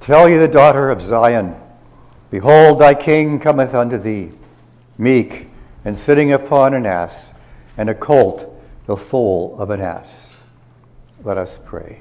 Tell ye the daughter of Zion, behold, thy king cometh unto thee, meek, and sitting upon an ass, and a colt, the foal of an ass. Let us pray.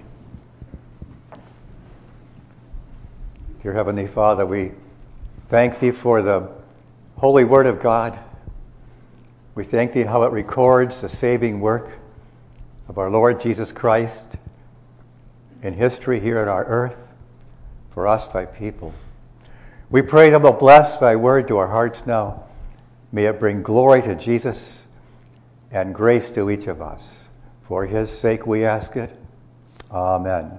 Dear Heavenly Father, we thank Thee for the holy Word of God. We thank Thee how it records the saving work of our Lord Jesus Christ in history here on our earth, for us, Thy people. We pray Thou wilt bless Thy Word to our hearts now. May it bring glory to Jesus and grace to each of us. For His sake we ask it. Amen.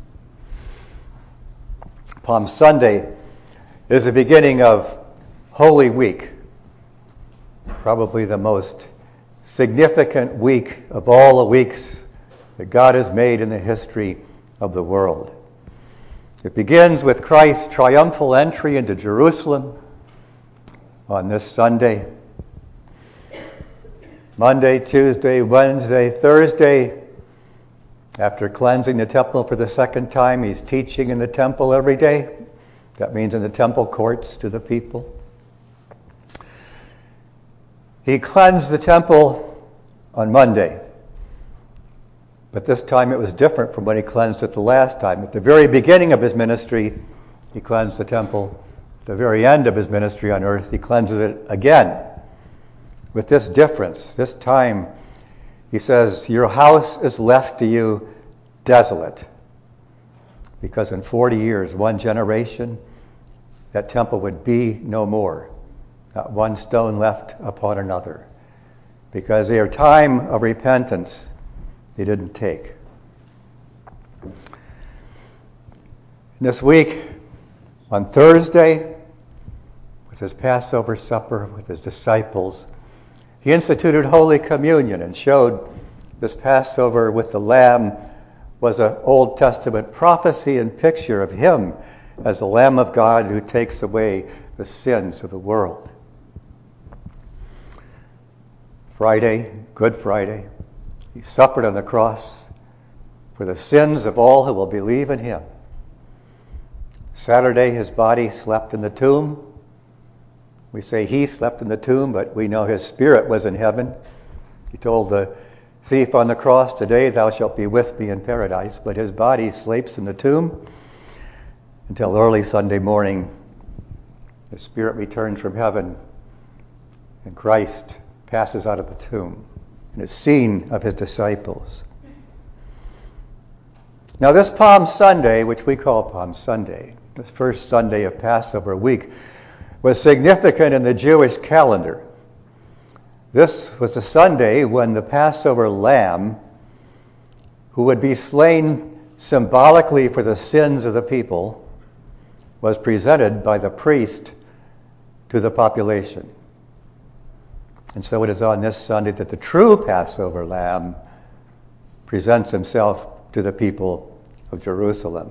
Palm Sunday is the beginning of Holy Week, probably the most significant week of all the weeks that God has made in the history of the world. It begins with Christ's triumphal entry into Jerusalem on this Sunday. Monday, Tuesday, Wednesday, Thursday, after cleansing the temple for the second time, He's teaching in the temple every day. That means in the temple courts to the people. He cleansed the temple on Monday. But this time it was different from when He cleansed it the last time. At the very beginning of His ministry, He cleansed the temple. At the very end of His ministry on earth, He cleanses it again. With this difference, this time, He says, your house is left to you desolate. Because in 40 years, one generation, that temple would be no more. Not one stone left upon another. Because their time of repentance He didn't take. This week, on Thursday, with His Passover supper with His disciples, He instituted Holy Communion and showed this Passover with the Lamb was an Old Testament prophecy and picture of Him as the Lamb of God who takes away the sins of the world. Friday, Good Friday, He suffered on the cross for the sins of all who will believe in Him. Saturday, His body slept in the tomb. We say He slept in the tomb, but we know His spirit was in heaven. He told the thief on the cross, today thou shalt be with me in paradise. But His body sleeps in the tomb until early Sunday morning. His spirit returns from heaven, and Christ passes out of the tomb and is seen of His disciples. Now this Palm Sunday, which we call Palm Sunday, this first Sunday of Passover week, was significant in the Jewish calendar. This was the Sunday when the Passover lamb, who would be slain symbolically for the sins of the people, was presented by the priest to the population. And so it is on this Sunday that the true Passover lamb presents Himself to the people of Jerusalem.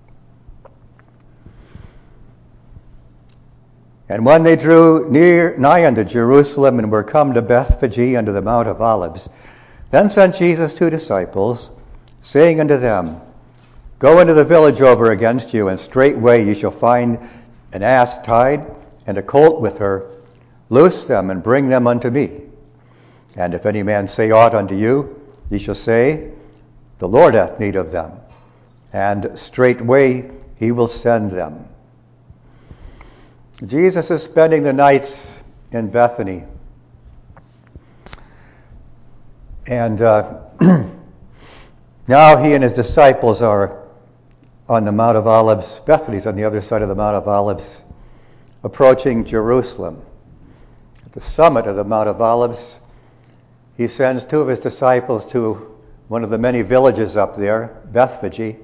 And when they drew nigh unto Jerusalem and were come to Bethphage unto the Mount of Olives, then sent Jesus 2 disciples, saying unto them, go into the village over against you, and straightway ye shall find an ass tied, and a colt with her. Loose them, and bring them unto me. And if any man say aught unto you, ye shall say, the Lord hath need of them, and straightway He will send them. Jesus is spending the nights in Bethany. And now He and His disciples are on the Mount of Olives. Bethany's on the other side of the Mount of Olives, approaching Jerusalem. At the summit of the Mount of Olives, He sends 2 of His disciples to one of the many villages up there, Bethphage,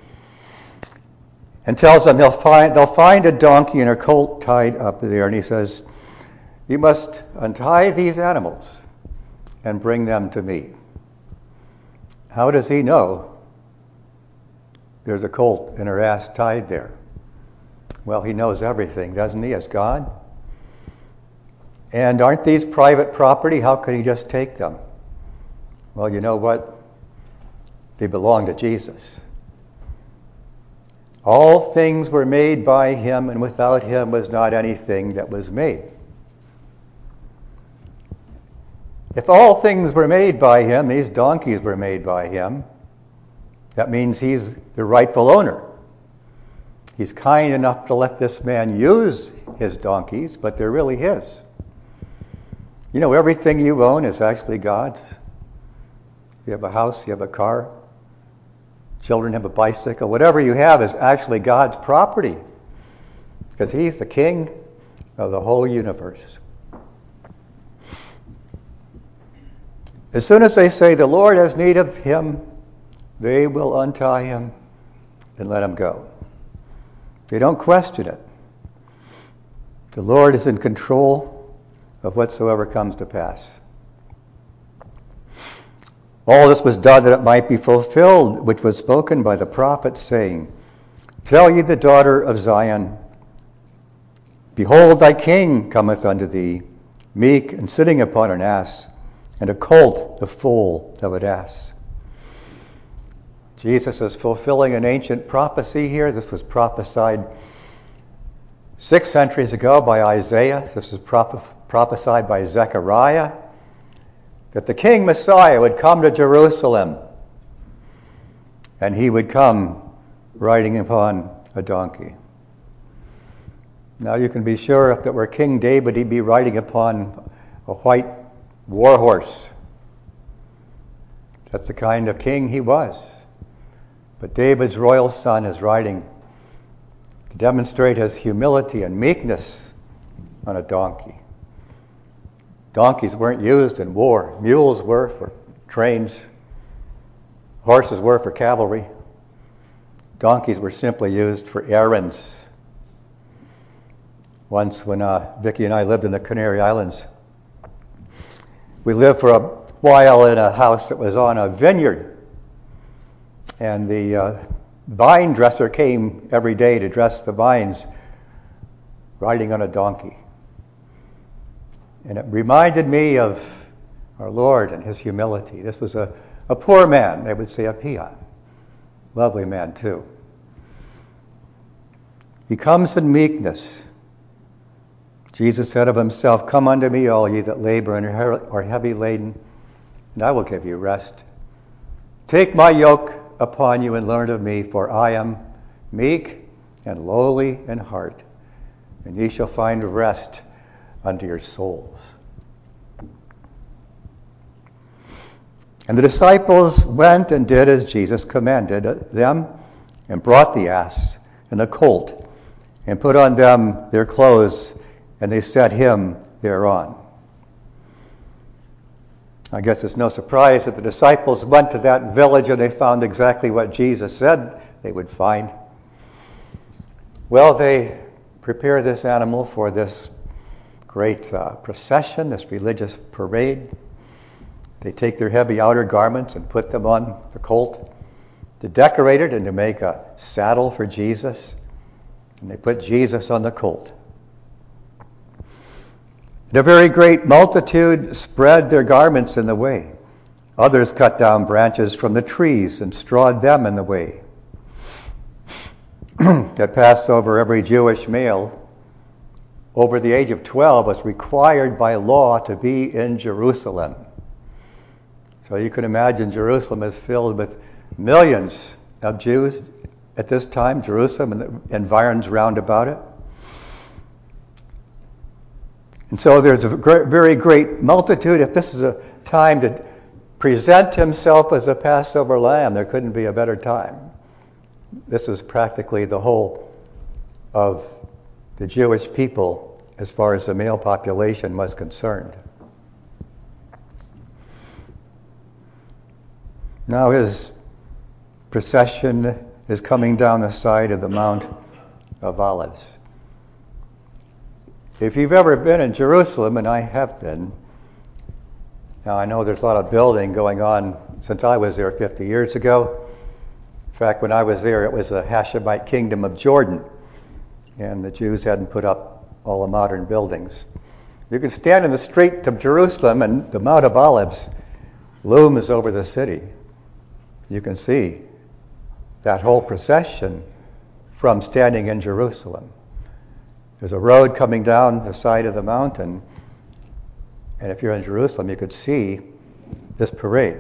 and tells them they'll find a donkey and a colt tied up there. And He says, you must untie these animals and bring them to me. How does He know there's a colt and her ass tied there? Well, He knows everything, doesn't He, as God? And aren't these private property? How can He just take them? Well, you know what? They belong to Jesus. All things were made by him, and without him was not anything that was made. If all things were made by him, these donkeys were made by him, that means he's the rightful owner. He's kind enough to let this man use his donkeys, but they're really his. You know, everything you own is actually God's. You have a house, you have a car, children have a bicycle, whatever you have is actually God's property, because he's the king of the whole universe. As soon as they say the Lord has need of him, they will untie him and let him go. They don't question it. The Lord is in control of whatsoever comes to pass. All this was done that it might be fulfilled, which was spoken by the prophet, saying, Tell ye the daughter of Zion, Behold, thy king cometh unto thee, meek and sitting upon an ass, and a colt the foal of an ass. Jesus is fulfilling an ancient prophecy here. This was prophesied 6 centuries ago by Isaiah. This was prophesied by Zechariah, that the King Messiah would come to Jerusalem, and he would come riding upon a donkey. Now you can be sure if it were King David, he'd be riding upon a white war horse. That's the kind of king he was. But David's royal son is riding to demonstrate his humility and meekness on a donkey. Donkeys weren't used in war. Mules were for trains. Horses were for cavalry. Donkeys were simply used for errands. Once when Vicki and I lived in the Canary Islands, we lived for a while in a house that was on a vineyard. And the vine dresser came every day to dress the vines, riding on a donkey. And it reminded me of our Lord and his humility. This was a poor man, they would say a peon. Lovely man, too. He comes in meekness. Jesus said of himself, Come unto me, all ye that labor and are heavy laden, and I will give you rest. Take my yoke upon you and learn of me, for I am meek and lowly in heart, and ye shall find rest unto your souls. And the disciples went and did as Jesus commanded them, and brought the ass and the colt, and put on them their clothes, and they set him thereon. I guess it's no surprise that the disciples went to that village and they found exactly what Jesus said they would find. Well, they prepare this animal for this great procession, this religious parade. They take their heavy outer garments and put them on the colt to decorate it and to make a saddle for Jesus. And they put Jesus on the colt. And a very great multitude spread their garments in the way. Others cut down branches from the trees and strawed them in the way. At Passover, every Jewish male over the age of 12 was required by law to be in Jerusalem. So you can imagine Jerusalem is filled with millions of Jews at this time, Jerusalem and the environs round about it. And so there's a very great multitude. If this is a time to present himself as a Passover lamb, there couldn't be a better time. This was practically the whole of the Jewish people as far as the male population was concerned. Now his procession is coming down the side of the Mount of Olives. If you've ever been in Jerusalem, and I have been, now I know there's a lot of building going on since I was there 50 years ago. In fact, when I was there, it was the Hashemite kingdom of Jordan, and the Jews hadn't put up all the modern buildings. You can stand in the street of Jerusalem, and the Mount of Olives looms over the city. You can see that whole procession from standing in Jerusalem. There's a road coming down the side of the mountain, and if you're in Jerusalem, you could see this parade.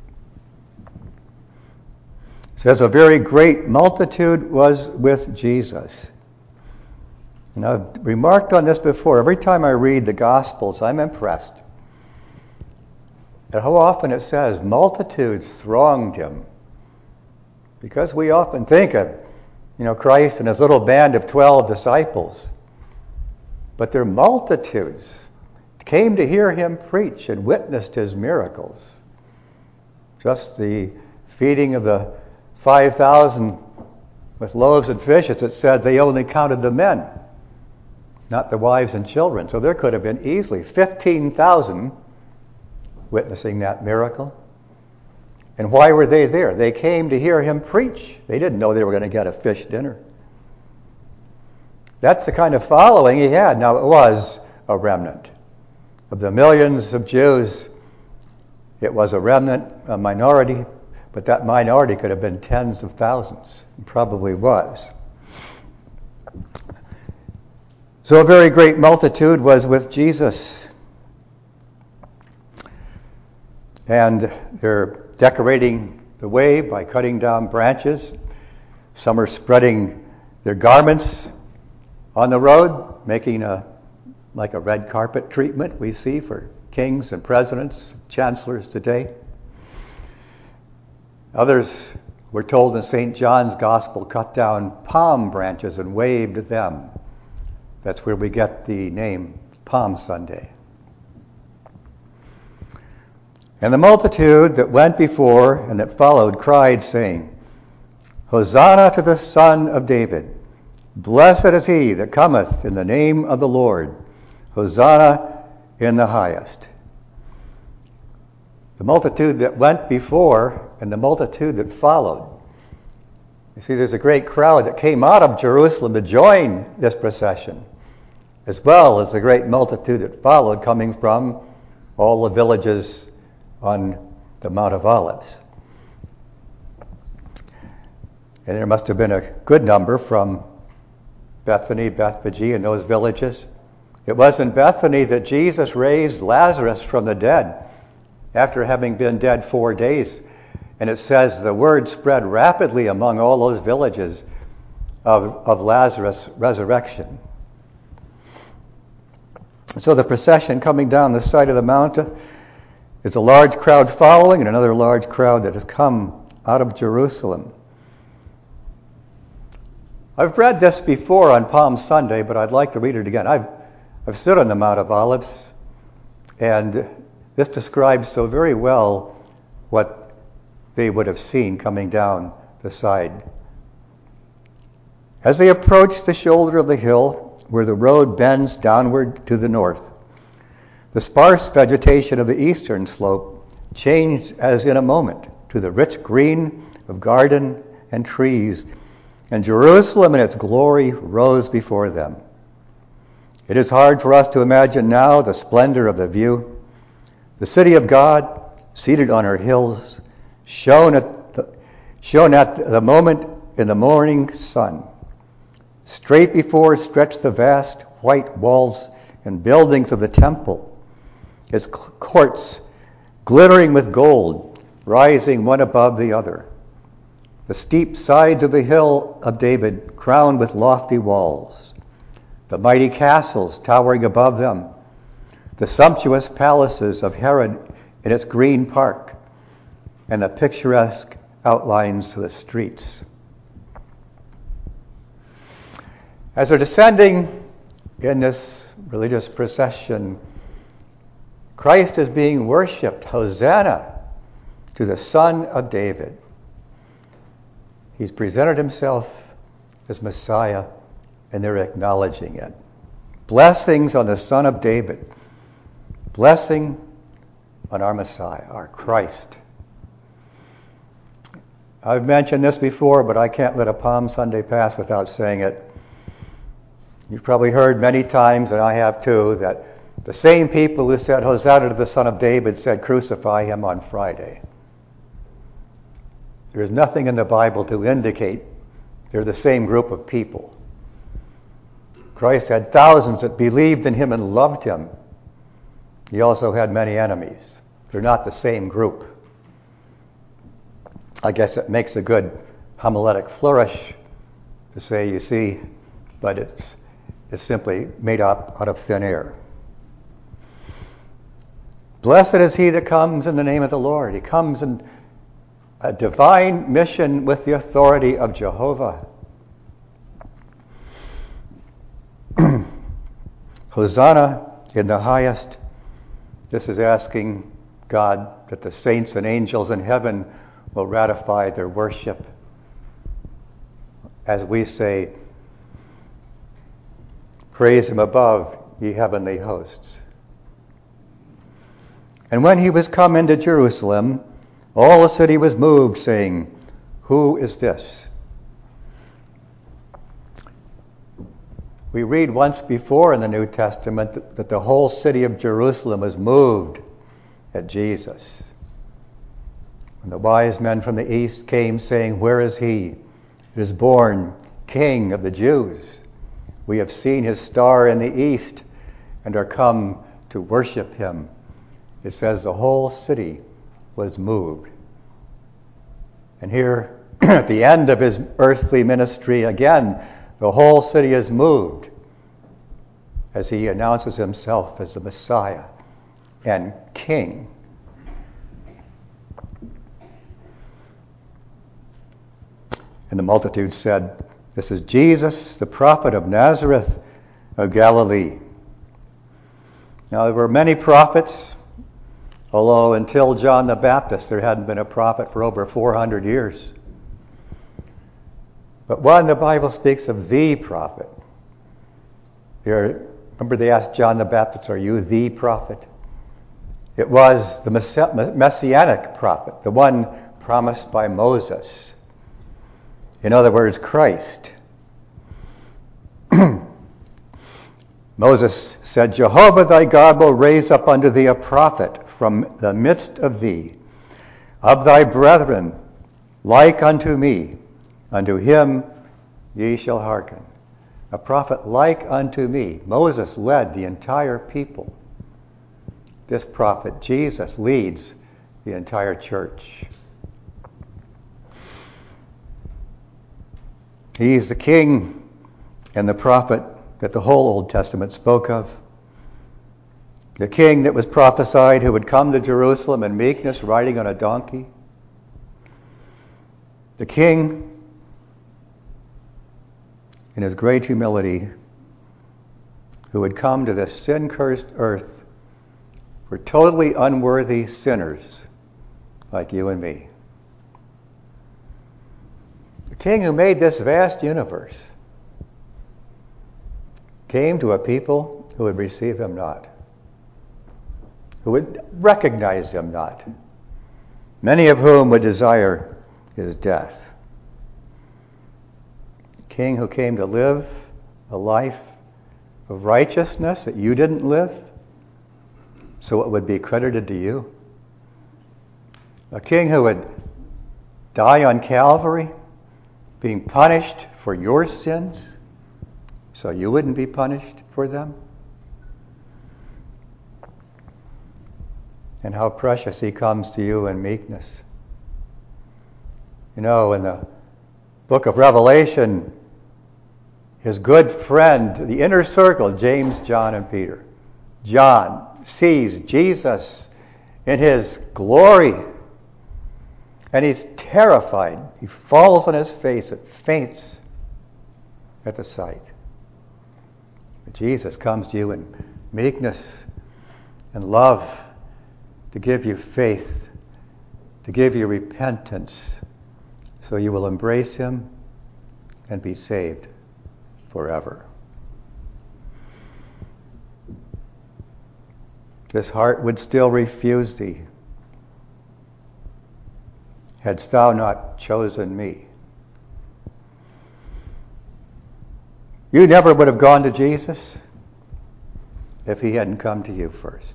It says, a very great multitude was with Jesus. And I've remarked on this before. Every time I read the Gospels, I'm impressed at how often it says multitudes thronged him. Because we often think of, Christ and his little band of 12 disciples. But their multitudes came to hear him preach and witnessed his miracles. Just the feeding of the 5,000 with loaves and fishes, it said they only counted the men, not the wives and children. So there could have been easily 15,000 witnessing that miracle. And why were they there? They came to hear him preach. They didn't know they were going to get a fish dinner. That's the kind of following he had. Now, it was a remnant. Of the millions of Jews, it was a remnant, a minority, but that minority could have been tens of thousands. It probably was. So a very great multitude was with Jesus. And they're decorating the way by cutting down branches. Some are spreading their garments on the road, making like a red carpet treatment we see for kings and presidents, chancellors today. Others, we're told in St. John's Gospel, cut down palm branches and waved them. That's where we get the name Palm Sunday. And the multitude that went before and that followed cried, saying, Hosanna to the Son of David. Blessed is he that cometh in the name of the Lord. Hosanna in the highest. The multitude that went before and the multitude that followed. You see, there's a great crowd that came out of Jerusalem to join this procession, as well as the great multitude that followed, coming from all the villages on the Mount of Olives. And there must have been a good number from Bethany, Bethphage, and those villages. It was in Bethany that Jesus raised Lazarus from the dead after having been dead 4 days. And it says the word spread rapidly among all those villages of Lazarus' resurrection. So the procession coming down the side of the mountain is a large crowd following and another large crowd that has come out of Jerusalem. I've read this before on Palm Sunday, but I'd like to read it again. I've stood on the Mount of Olives, and this describes so very well what they would have seen coming down the side. As they approached the shoulder of the hill where the road bends downward to the north, the sparse vegetation of the eastern slope changed as in a moment to the rich green of garden and trees, and Jerusalem in its glory rose before them. It is hard for us to imagine now the splendor of the view. The city of God, seated on her hills, shone at the moment in the morning sun. Straight before stretched the vast white walls and buildings of the temple, its courts glittering with gold, rising one above the other. The steep sides of the hill of David crowned with lofty walls, the mighty castles towering above them, the sumptuous palaces of Herod in its green park, and the picturesque outlines of the streets. As they're descending in this religious procession, Christ is being worshipped. Hosanna to the Son of David. He's presented himself as Messiah, and they're acknowledging it. Blessings on the Son of David. Blessing on our Messiah, our Christ. I've mentioned this before, but I can't let a Palm Sunday pass without saying it. You've probably heard many times, and I have too, that the same people who said Hosanna to the Son of David said crucify him on Friday. There is nothing in the Bible to indicate They're the same group of people. Christ had thousands that believed in him and loved him. He also had many enemies. They're not the same group. I guess it makes a good homiletic flourish to say, you see, but it's simply made up out of thin air. Blessed is he that comes in the name of the Lord. He comes in a divine mission with the authority of Jehovah. Hosanna in the highest. This is asking God that the saints and angels in heaven will ratify their worship. As we say, praise him above, ye heavenly hosts. And when he was come into Jerusalem, all the city was moved, saying, who is this? We read once before in the New Testament that the whole city of Jerusalem was moved at Jesus. When the wise men from the east came, saying, where is he that is born King of the Jews? We have seen his star in the east and are come to worship him. It says the whole city was moved. And here, at the end of his earthly ministry, again, the whole city is moved as he announces himself as the Messiah and King. And the multitude said, this is Jesus, the prophet of Nazareth of Galilee. Now there were many prophets, although until John the Baptist there hadn't been a prophet for over 400 years. But one, the Bible speaks of the prophet. Remember they asked John the Baptist, are you the prophet? It was the messianic prophet, the one promised by Moses. In other words, Christ. Moses said, Jehovah thy God will raise up unto thee a prophet from the midst of thee, of thy brethren, like unto me. Unto him ye shall hearken. A prophet like unto me. Moses led the entire people. This prophet, Jesus, leads the entire church. He is the king and the prophet that the whole Old Testament spoke of. The king that was prophesied who would come to Jerusalem in meekness riding on a donkey. The king in his great humility who would come to this sin-cursed earth for totally unworthy sinners like you and me. The king who made this vast universe came to a people who would receive him not, who would recognize him not, many of whom would desire his death. The king who came to live a life of righteousness that you didn't live, so it would be credited to you. A king who would die on Calvary, being punished for your sins, so you wouldn't be punished for them. And how precious he comes to you in meekness. You know, in the book of Revelation, his good friend, the inner circle, James, John, and Peter. John sees Jesus in his glory, and he's terrified. He falls on his face and faints at the sight. But Jesus comes to you in meekness and love to give you faith, to give you repentance, so you will embrace him and be saved forever. This heart would still refuse thee, hadst thou not chosen me. You never would have gone to Jesus if he hadn't come to you first.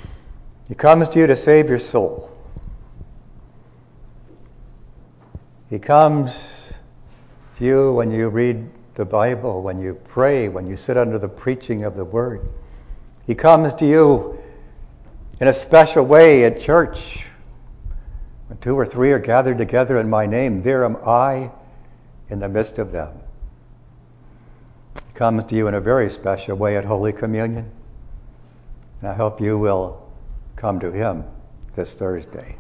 He comes to you to save your soul. He comes to you when you read the Bible, when you pray, when you sit under the preaching of the Word. He comes to you in a special way at church. When 2 or 3 are gathered together in my name, there am I in the midst of them. He comes to you in a very special way at Holy Communion. And I hope you will come to him this Thursday.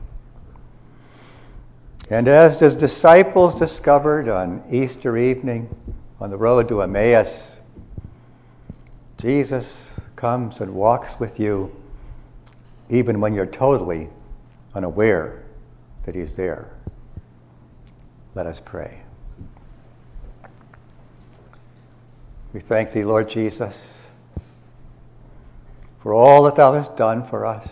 And as his disciples discovered on Easter evening on the road to Emmaus, Jesus comes and walks with you even when you're totally unaware that he's there. Let us pray. We thank thee, Lord Jesus, for all that thou hast done for us.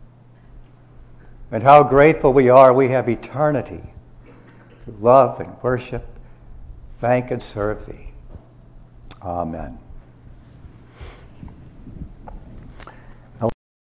And how grateful we are we have eternity to love and worship, thank and serve thee. Amen.